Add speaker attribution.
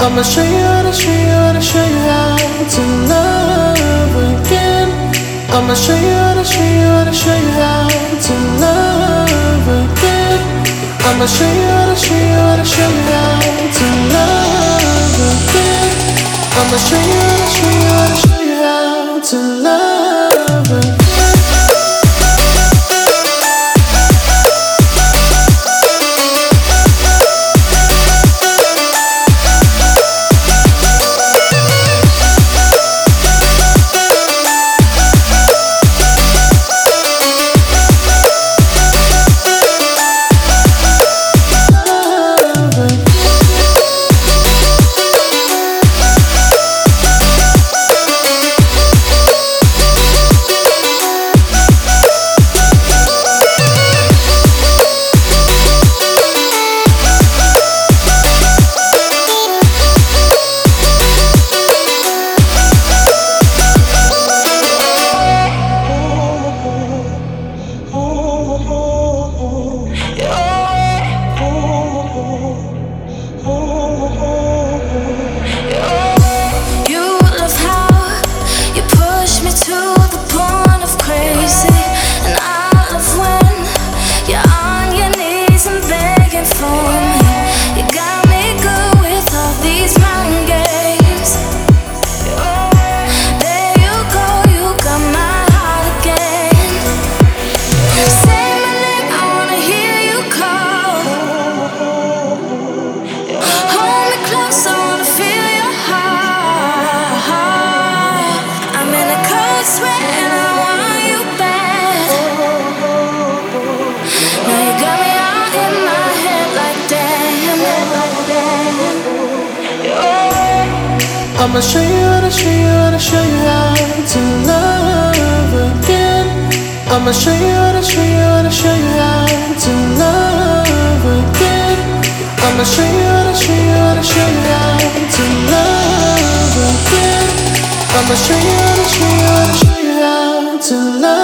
Speaker 1: I'ma show you how to show you how to show you how to love again. I'ma show you how to show you how to show you how to love again. I'ma show you how to show you how to show you how to love again. I'ma show you how to show you how to show you how to love again. I'ma show you how to show you how to show you how to love again. I'ma show you how to show you how to show you how to love again. I'ma show you how to show you how to show you how to love again. I'ma show you how to show you how to show you how to love.